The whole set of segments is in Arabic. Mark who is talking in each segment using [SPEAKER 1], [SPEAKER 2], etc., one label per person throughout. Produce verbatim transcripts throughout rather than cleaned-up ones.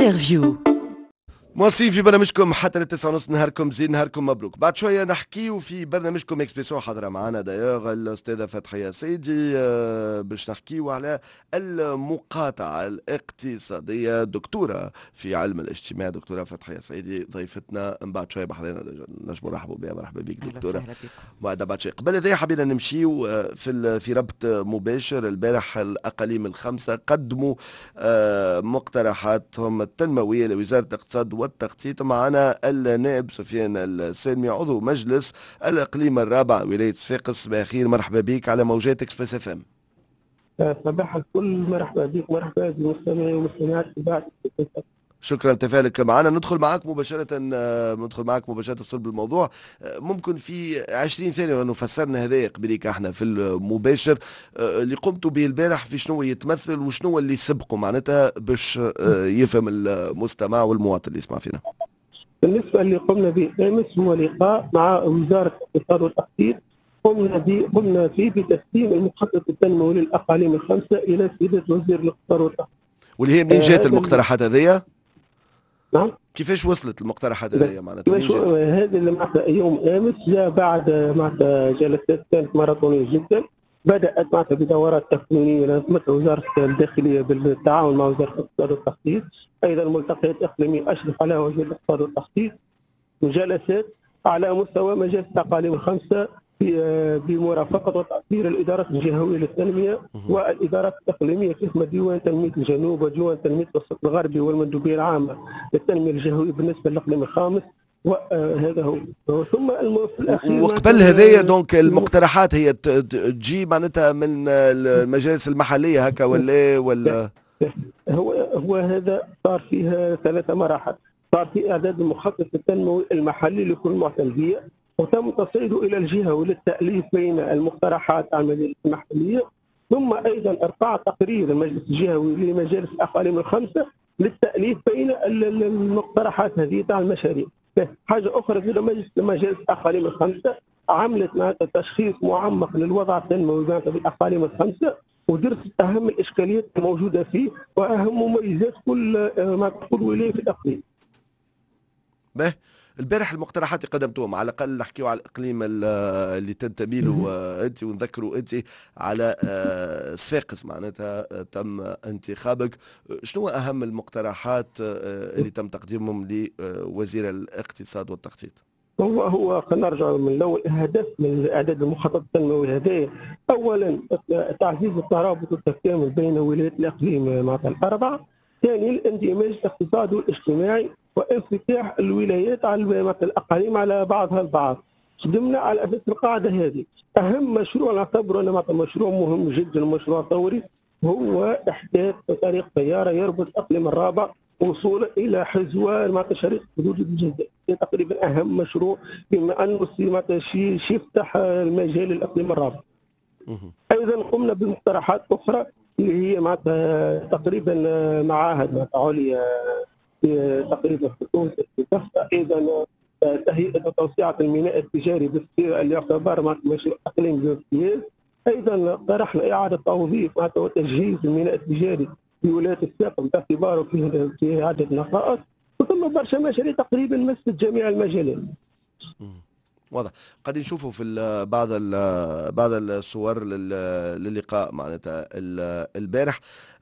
[SPEAKER 1] انترفيو.
[SPEAKER 2] مواصلين في برنامجكم حتى للتسعة ونص. نهاركم زين، نهاركم مبروك. بعد شويه نحكيو في برنامجكم اكسبريسيون، حاضره معنا دايوغ الاستاذه فتحيه سيدي آه، باش نحكيو على المقاطعه الاقتصاديه. دكتوره في علم الاجتماع، دكتوره فتحيه سيدي ضيفتنا من بعد شويه بحضرنا. نجم نرحبوا بها. مرحبا بك دكتوره.
[SPEAKER 1] اهلا وسهلا بكم.
[SPEAKER 2] بعد بعد شويه قبل هذا حبينا نمشيو آه، في ال- في ربط مباشر. البارح الاقاليم الخمسه قدموا آه، مقترحاتهم التنمويه لوزاره الاقتصاد والتخطيط. معنا النائب سفيان السالمي عضو مجلس الإقليم الرابع ولاية صفاقس. صباح الخير، مرحبا بك على موجات اكسبريس اف ام.
[SPEAKER 3] صباح الفل، مرحبا بك، مرحبا بالمستمعين والمستمعات.
[SPEAKER 2] شكرا لتفاعلك معنا. ندخل معك مباشرة آه، ندخل معك مباشرة صلب الموضوع. آه، ممكن في عشرين ثانية لأنه فسرنا هذايا قبليك احنا في المباشر آه، اللي قمتوا به البارح في شنو يتمثل وشنو اللي سبقوا معناتها باش آه، يفهم المستمع والمواطن اللي يسمع فينا.
[SPEAKER 3] بالنسبة اللي قمنا به أمس هو لقاء مع وزارة الاقتصاد والتخطيط. قمنا به قمنا فيه بتسليم المخطط التنموي للأقاليم الخمسة إلى سيادة وزير الاقتصاد والتخطيط.
[SPEAKER 2] واللي هي منين جات المقترحات هذيا؟
[SPEAKER 3] نعم.
[SPEAKER 2] كيفاش وصلت المقترحات هذه معناتها؟
[SPEAKER 3] هذا اللي معناتها يوم امس جاء بعد معناتها جلسات كانت ماراثونيه جدا. بدات معناتها بدورات تكوينيه لانظمه وزاره الداخليه بالتعاون مع وزاره الاقتصاد والتخطيط، ايضا ملتقيات اقليميه اشرف عليها وزير الاقتصاد والتخطيط، وجلسات على مستوى مجالس الاقاليم الخمسه بمرافقه وتاثير الادارات الجهويه للتنميه والادارات الاقليميه كما ديوان تنميه الجنوب وديوان تنميه الوسط الغربي والمندوبيه العامه للتنميه الجهويه بالنسبه للاقليم الخامس. وهذا هو. ثم في الاخير
[SPEAKER 2] وقبل هذايا دونك المقترحات هي تجي معناتها من المجالس المحليه هكا ولا ولا
[SPEAKER 3] هو هو هذا صار فيها ثلاثه مراحل. صار في اعداد المخطط التنموي المحلي لكل معتمديه، وتم تصعيده الى الجهه وللتاليف بين المقترحات على المجالس المحليه، ثم ايضا ارفع تقرير المجلس الجهوي لمجالس الاقاليم الخمسه للتاليف بين المقترحات هذه تاع المشاريع. حاجه اخرى في مجلس مجالس الاقاليم الخمسه عملت معناتها تشخيص معمق للوضع التنموي معناتها في الاقاليم الخمسه، ودرست اهم الاشكاليات الموجوده فيه واهم مميزات كل ما كل ولايه في الاقليم.
[SPEAKER 2] به البارح المقترحات اللي قدمتوهم على الاقل نحكيو على الاقليم اللي تنتمي له انت، ونذكروا انت على صفاقس معناتها تم انتخابك. شنو اهم المقترحات اللي تم تقديمهم لوزير الاقتصاد والتخطيط؟
[SPEAKER 3] هو هو خلينا نرجع من الاول. الهدف من اعداد المخطط التنموي هذا اولا تعزيز الترابط والتكامل بين ولايات الاقليم معناتها الاربعه. ثانيا الاندماج الاقتصادي والاجتماعي وانفتاح الولايات على الاقاليم على بعضها البعض. خدمنا على اساس القاعده هذه. اهم مشروع نعتبره انه مشروع مهم جدا ومشروع ثوري هو احداث طريق سياره يربط الاقليم الرابع وصولا الى حزوان مع شريط حدود الجزائر. تقريبا اهم مشروع بما انه معناتها شيء يفتح المجال للاقليم الرابع. ايضا قمنا بمقترحات اخرى اللي هي معناتها تقريبا معاهد معناتها عليا تقريبا في تونس، في كفة. ايضا تهيئه وتوسعه الميناء التجاري بالسير اللي يعتبر معناتها مشروع اقليم بامتياز. ايضا طرحنا اعاده توظيف معناتها وتجهيز الميناء التجاري في ولايه الساقم باعتباره فيه في عده نقائص، وثم برشا مشاريع تقريبا مست جميع المجالات.
[SPEAKER 2] واضح. قد نشوفوا في بعض بعض الصور للقاء معناتها البارح.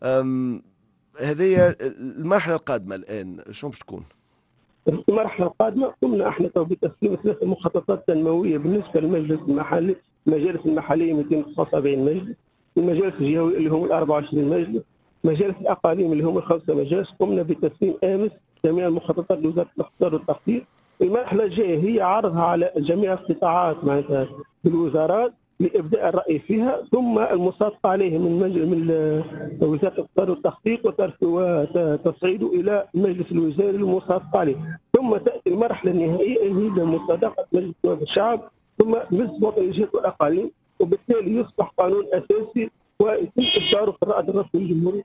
[SPEAKER 2] هذه المرحله القادمه الان شنو باش تكون؟
[SPEAKER 3] المرحله القادمه قمنا احنا بتسليم ثلاث مخططات تنمويه بالنسبه للمجلس المحلي. المجالس المحليه مئتين وتسعة وسبعين مجلس، المجالس الجهويه اللي هم أربعة وعشرين مجلس، مجالس الاقاليم اللي هم الخمسه مجالس. قمنا بتسليم امس جميع المخططات لوزاره الاقتصاد والتخطيط. المرحله الجايه هي عرضها على جميع القطاعات معناتها بالوزارات لابداء الراي فيها، ثم المصادقه عليه من مجل من وزاره الاقتصاد والتخطيط وتصعيده الى المجلس الوزاري للمصادقه عليه، ثم تاتي المرحله النهائيه هي مصادقه مجلس نواب الشعب ثم مجلس وطنيات والاقاليم، وبالتالي يصبح قانون اساسي ويتم اصداره في الرائد الرسمي للجمهوريه.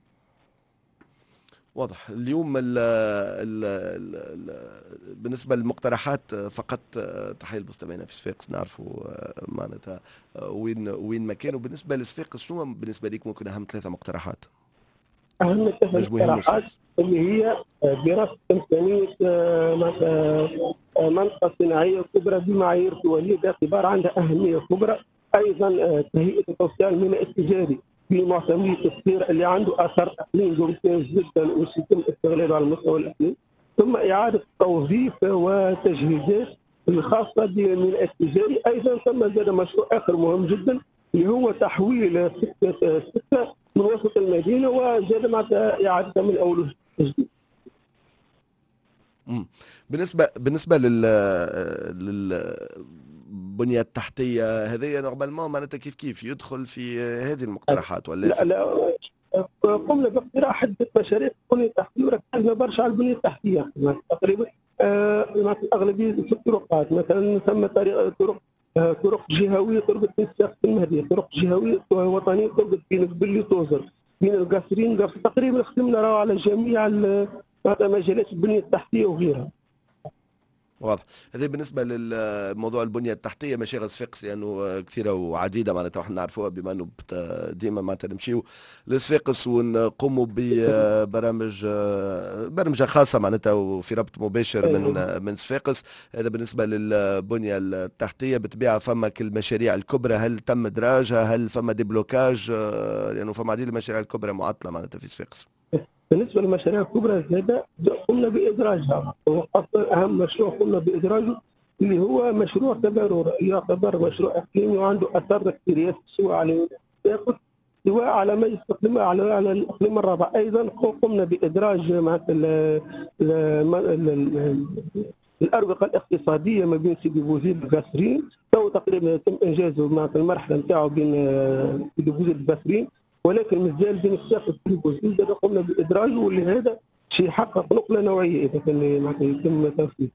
[SPEAKER 2] واضح. اليوم ال ال ال بالنسبة للمقترحات فقط تحية لمستمعينا في صفاقس نعرفوا معناتها وين وين مكانه. بالنسبة لصفاقس شنو بالنسبة لك ممكن أهم ثلاثة مقترحات؟
[SPEAKER 3] اهم ثلاث
[SPEAKER 2] نجموا يهموا
[SPEAKER 3] اقتراحات
[SPEAKER 2] صفاقس.
[SPEAKER 3] اللي هي دراسه امكانيه آه، معناتها آه، منطقه صناعيه كبرى بمعايير دوليه باعتبار عندها اهميه كبرى. ايضا آه، تهيئه وتوسيع الميناء التجاري بمعتمديه التصدير اللي عنده اثر اقليمي ممتاز جدا وسيتم استغلاله على المستوى الاقليمي. ثم اعاده توظيف وتجهيزات الخاصه بالميناء التجاري. ايضا ثم زاد مشروع اخر مهم جدا اللي هو تحويل سته سته من وسط المدينه وزاد مع اعادتها من اول وجديد.
[SPEAKER 2] مم. بالنسبة بالنسبة لل للبنية التحتية هذه نورمالمون معناتها كيف كيف يدخل في هذه المقترحات ولا
[SPEAKER 3] لا
[SPEAKER 2] في
[SPEAKER 3] لا قمنا باقتراح عده مشاريع بنيه تحتيه وركزنا برشا على البنيه التحتيه تقريبا آه الاغلبيه في الطرقات. مثلا ثم طريق طرق آه طرق جهويه تربط بين الساقط المهديه، طرق جهويه وطنيه تربط بين قبلي توزر بين القاصرين. تقريبا خدمنا راهو على جميع مجالات البنيه التحتيه وغيرها.
[SPEAKER 2] واضح. هذه بالنسبة للموضوع البنية التحتية مشاغل صفاقس لأنه كثيرة وعديدة معناتها وحنا نعرفوها بما أنه ديما معناتها نمشيو لصفاقس ونقوموا ببرامج برمجة خاصة معناتها وفي ربط مباشر من من صفاقس. هذا بالنسبة للبنية التحتية. بالطبيعة فما المشاريع الكبرى هل تم إدراجها؟ هل فما ديبلوكاج؟ لأنه فما عديد المشاريع الكبرى معطلة معناتها في صفاقس.
[SPEAKER 3] بالنسبه للمشاريع الكبرى زاد قمنا بادراجها. اصلا اهم مشروع قمنا بادراجه اللي هو مشروع تبرر، يعتبر مشروع اقليمي وعنده اثار كثير سواء على الساقط سواء على مجلس الاقليم على على الاقليم الرابع. ايضا قمنا بادراج معناتها الاروقه الاقتصاديه ما بين سيدي بوزيد والقاصرين. تو تقريبا يتم انجازه معناتها المرحله نتاعو بين سيدي بوزيد والقاصرين، ولكن مازال بين الساقط والبوزيد قمنا بادراجه واللي هذا شيء يحقق نقله نوعيه اذا كان معناتها يتم تنفيذه.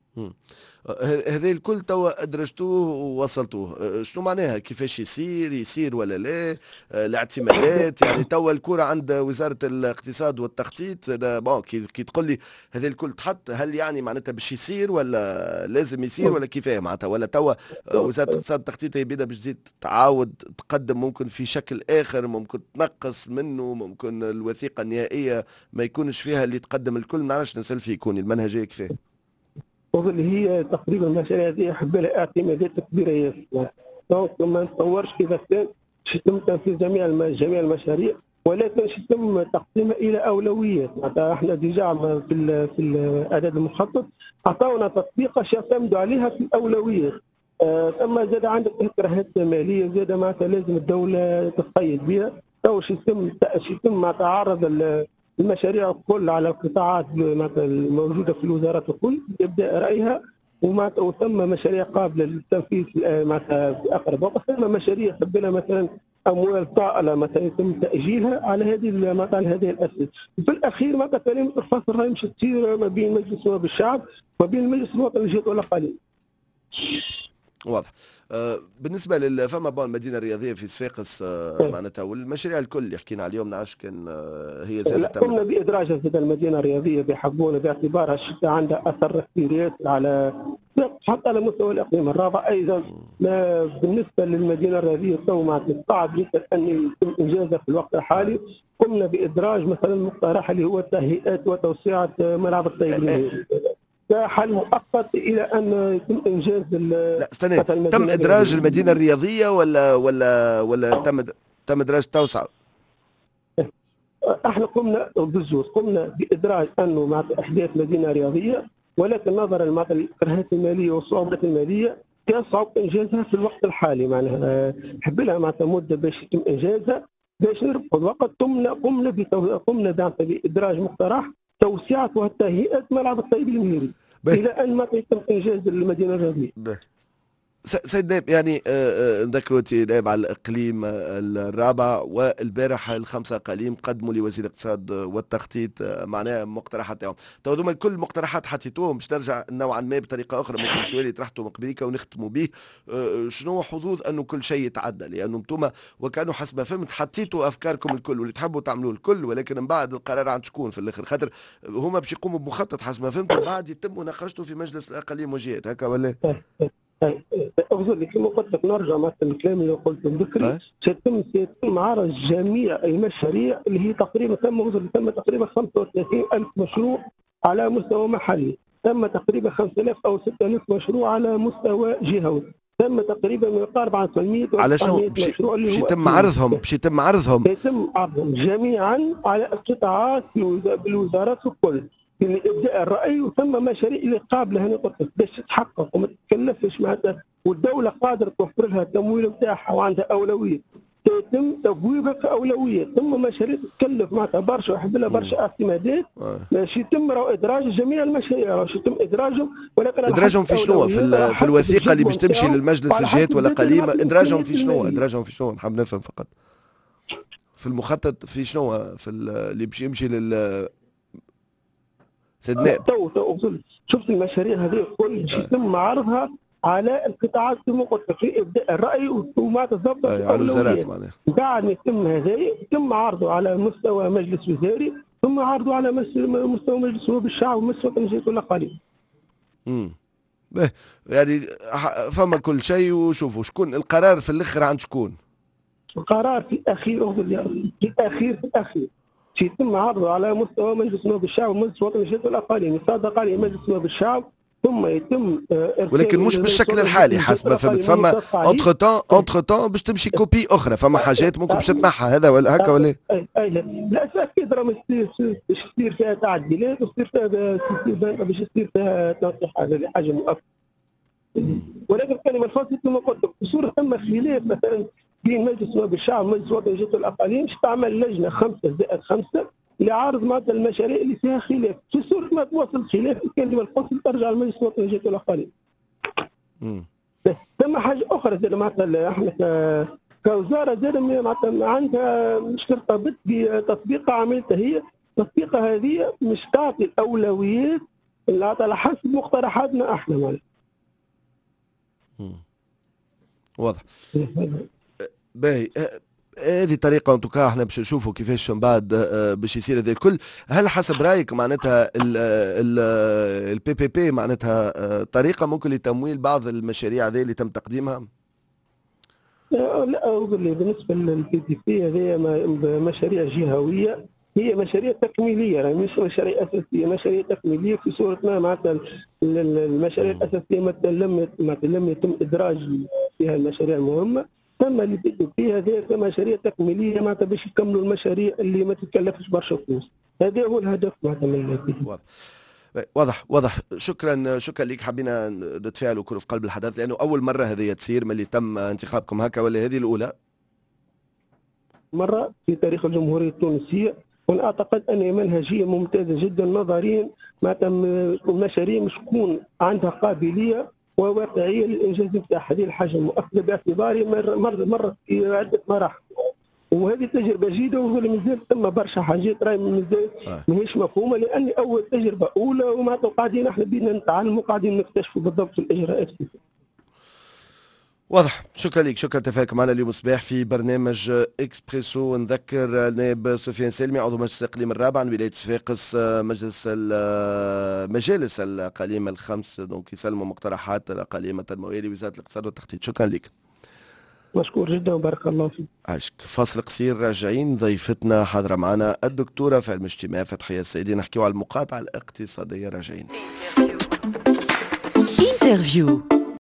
[SPEAKER 2] هذا الكل توا ادرجتوه ووصلتوه، شنو معناها؟ كيفاش يصير يصير ولا لا؟ الاعتمادات يعني توا الكرة عند وزارة الاقتصاد والتخطيط. هذا بون كي, كي تقول لي هذا الكل تحط، هل يعني معناتها باش يصير ولا لازم يصير ولا كيفاه معناتها؟ ولا توا وزارة الاقتصاد والتخطيط هي بدها باش تزيد تعاود تقدم ممكن في شكل اخر، ممكن تنقص منه، ممكن الوثيقة النهائية ما يكونش فيها اللي تقدم الكل. ما نعرفش نسال في يكون المنهجية كيفاه.
[SPEAKER 3] اللي هي تقريبا المشاريع هذه يحب لها اعتمادات كبيره ياسر. دونك ما نتصورش كيف كان يتم تنفيذ جميع جميع المشاريع، ولكن يتم تقسيمها الى اولويات. معناتها احنا ديجا في ال في الاعداد المخطط اعطونا تطبيقه يعتمدوا عليها في الاولويات. آه ثم زاد عندك اكراهات ماليه زاد معناتها لازم الدوله تقيد بها. تو يتم يتم معناتها عرض المشاريع الكل على القطاعات الموجوده في الوزارات الكل يبدا رايها، وثم مشاريع قابله للتنفيذ معناتها في اقرب وقت. ثم مشاريع يحب لها مثلا اموال طائله مثلا يتم تاجيلها على هذه معناتها على هذه الاسس. في الاخير معناتها كلمه الفصل راهي مش تصير ما بين مجلس نواب الشعب وما بين المجلس الوطني للجهات والاقاليم.
[SPEAKER 2] واضح. آه بالنسبه لل فما بون المدينه الرياضيه في صفاقس آه معناتها والمشاريع الكل اللي حكينا عليهم نعرفش كان آه هي زادت.
[SPEAKER 3] قمنا بادراجها زاد المدينه الرياضيه بحبونا باعتبارها الشتاء عندها اثر كثير على حتى على مستوى الاقليم الرابع. ايضا بالنسبه للمدينه الرياضيه تو معناتها صعب جدا ان يتم انجازها في الوقت الحالي. قمنا بادراج مثلا مقترح اللي هو تهيئات وتوسعه ملعب الطيب كحل مؤقت الى ان يتم انجاز.
[SPEAKER 2] لا استنى، تم ادراج المدينه الرياضيه ولا ولا ولا تم تم ادراج توسعه؟
[SPEAKER 3] احنا قمنا بالزوج، قمنا بادراج انه مع احداث مدينه رياضيه، ولكن نظرا للاكراهات الماليه والصعوبات الماليه كان صعب انجازها في الوقت الحالي. معناها حب لها معناتها مده باش يتم انجازها باش نربحوا الوقت. قمنا قمنا قمنا بادراج مقترح توسعه وتهيئه ملعب الطيب المهيري الى ان ما يتم انجاز المدينه الرياضيه.
[SPEAKER 2] سيد نائب يعني نذكروا انت نائب على الاقليم الرابع، والبارح الخمسه اقاليم قدموا لوزير الاقتصاد والتخطيط معناها مقترحات تاعهم. تو هذوما الكل مقترحات حطيتوهم باش نرجع نوعا ما بطريقه اخرى ممكن سؤالي طرحته من قبيله ونختموا به. شنو حظوظ انه كل شيء يتعدى؟ لانه انتم وكانوا حسب ما فهمت حطيتوا افكاركم الكل واللي تحبوا تعملوه الكل، ولكن من بعد القرار عند شكون في الاخر؟ خاطر هما باش يقوموا بمخطط حسب ما فهمت بعد يتم مناقشته في مجلس الاقاليم والجهات هكا ولا؟
[SPEAKER 3] أفضل كما قلت لك نرجع مثلا الكلام اللي قلته بكري. سيتم سيتم عرض جميع المشاريع اللي هي تقريبا تم تم تقريبا خمسة وثلاثين ألف مشروع على مستوى محلي، تم تقريبا خمسة آلاف أو ستة آلاف مشروع على مستوى جهوي، تم تقريبا ما يقارب عن ثمانمئة
[SPEAKER 2] على شنو
[SPEAKER 3] مشروع اللي
[SPEAKER 2] باش
[SPEAKER 3] هو
[SPEAKER 2] يتم عرضهم باش يتم عرضهم
[SPEAKER 3] يتم عرضهم جميعا على القطاعات بالوزارات الكل لإبداء الرأي. وثم مشاريع اللي قابلة هنا قلت لك باش تتحقق وما تتكلفش معناتها والدولة قادرة توفر لها التمويل نتاعها وعندها أولوية يتم تبويبها كأولوية. ثم مشاريع تتكلف معناتها برشا ويحب لها برشا اعتمادات باش يتم إدراج جميع المشاريع باش يتم إدراجهم، ولكن
[SPEAKER 2] إدراجهم في شنو؟ في, في الوثيقة اللي باش تمشي للمجلس الجهات ولا قليمة؟ إدراجهم في شنو؟ إدراجهم في شنو؟ نحب نفهم فقط. في المخطط في شنو؟ في اللي باش يمشي لل سيدنا
[SPEAKER 3] تو تو شفت المشاريع هذه الكل يتم عرضها على القطاعات كما قلت لك في ابداء الراي وما تضبط
[SPEAKER 2] على الوزارات معناها.
[SPEAKER 3] بعد ما يتم هذا يتم عرضه على مستوى مجلس وزاري ثم عرضه على مستوى مجلس نواب الشعب ومستوى تنسيق الاقاليم.
[SPEAKER 2] امم يعني فما كل شيء. وشوفوا شكون القرار في الاخر عند شكون؟
[SPEAKER 3] القرار في الاخير في الاخير في الاخير يتم عرضه على مستوى مجلس نواب الشعب ومجلس وطني الجهات والاقاليم، يصادق عليه مجلس نواب الشعب ثم يتم
[SPEAKER 2] ولكن مش بالشكل الحالي حسب ما فهمت. فما اونتر تان اونتر تان باش تمشي كوبي اخرى، فما حاجات ممكن باش تتنحى هذا ولا هكا ولا
[SPEAKER 3] اي اي لا لا اكيد راه باش يصير فيها تعديلات ويصير فيها باش يصير فيها تنصيح هذا حاجه مؤكده. ولكن الكلمه الفاصله كما قلت لك بصوره ثم خلاف مثلا بين مجلس نواب الشعب ومجلس وطني الجهات والاقاليم باش تعمل لجنه خمسه زائد خمسه لعرض معناتها المشاريع اللي فيها خلاف، في صورة ما توصل خلاف الكلمة الفصل ترجع لمجلس الوطني الجهات والاقاليم. ثم حاجة أخرى زاد معناتها احنا كوزارة زاد معناتها عندها مش ترتبط بتطبيق عملتها هي، تطبيقها هذه مش تعطي الأولويات اللي على حسب مقترحاتنا احنا معناتها.
[SPEAKER 2] واضح. باهي هذه طريقة انتوكا احنا باش نشوفوا كيفاش من بعد باش يصير هذا الكل. هل حسب رايك معناتها البي بي بي معناتها طريقة ممكن لتمويل بعض المشاريع هذه اللي تم تقديمها؟
[SPEAKER 3] لا بالنسبة للبي بي بي هذه مشاريع جهوية، هي مشاريع تكميلية يعني مش مشاريع أساسية، مشاريع تكميلية في صورة ما معناتها المشاريع الأساسية مثلا لم لم يتم إدراج فيها المشاريع المهمة، تم اللي بيدوا فيها هذه مشاريع تكميليه معناتها باش يكملوا المشاريع اللي ما تتكلفش برشا فلوس، هذا هو الهدف معناتها من
[SPEAKER 2] واضح واضح واضح. شكرا شكرا لك. حبينا نتفاعلوا كل في قلب الحدث لانه اول مره هذه تصير ملي تم انتخابكم هكا ولا هذه الاولى؟
[SPEAKER 3] مره في تاريخ الجمهوريه التونسيه، وانا اعتقد ان منهجيه ممتازه جدا نظريا معناتها المشاريع مش تكون عندها قابليه وواقعيه للانجاز نتاعها، هذه الحاجه مؤكده باعتباري مر مرت في عده مراحل، وهذه تجربه جيده ومازال ثم برشا حاجات راهي مازال ماهيش مفهومه لاني اول تجربه اولى ومعناتها قاعدين احنا بينا نتعلموا وقاعدين نكتشفوا بالضبط الاجراءات فيها.
[SPEAKER 2] واضح. شكرا لك. شكرا تفاعلك معنا اليوم الصباح في برنامج اكسبريسو. نذكر النائب سفيان سالمي عضو مجلس الاقليم الرابع عن ولايه صفاقس مجلس مجالس الاقاليم الخمس دونك يسلموا مقترحات الاقاليم التنمويه لوزاره الاقتصاد والتخطيط. شكرا لك.
[SPEAKER 3] مشكور جدا وبارك الله فيك.
[SPEAKER 2] عاشك. فاصل قصير راجعين. ضيفتنا حاضره معنا الدكتوره في علم الاجتماع فتحيه السيدي، نحكيو على المقاطعه الاقتصاديه. راجعين. انترفيو